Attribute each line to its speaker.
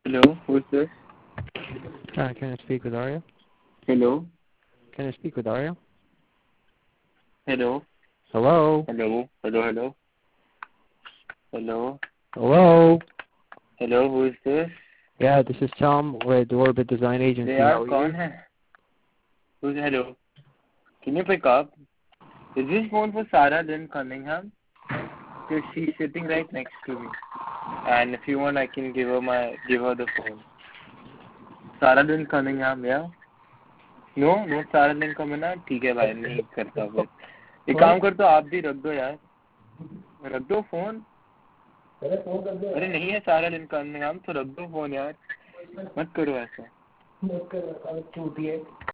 Speaker 1: Hello, who's this?
Speaker 2: Can I speak with Arya?
Speaker 1: Hello?
Speaker 2: Can I speak with Arya?
Speaker 1: Hello?
Speaker 2: Hello?
Speaker 1: Hello? Hello? Hello? Hello?
Speaker 2: Hello?
Speaker 1: Hello, who is this?
Speaker 2: Yeah, this is Tom with Orbit Design Agency.
Speaker 1: यार
Speaker 2: How are
Speaker 1: कौन
Speaker 2: you?
Speaker 1: है? Who's hello? Can you pick up? Is this phone for Sarah Lynn Cunningham? Because she's sitting right next to me. And if you want, I can give her the phone. Sarah Lynn Cunningham, yeah? No, not Sarah Lynn Cunningham. ठीक है भाई, नहीं करता फिर. एक काम कर तो आप भी रख दो यार. रख दो फोन. अरे नहीं है सारा लिन Cunningham तो रख दो फोन यार. मत करो ऐसा.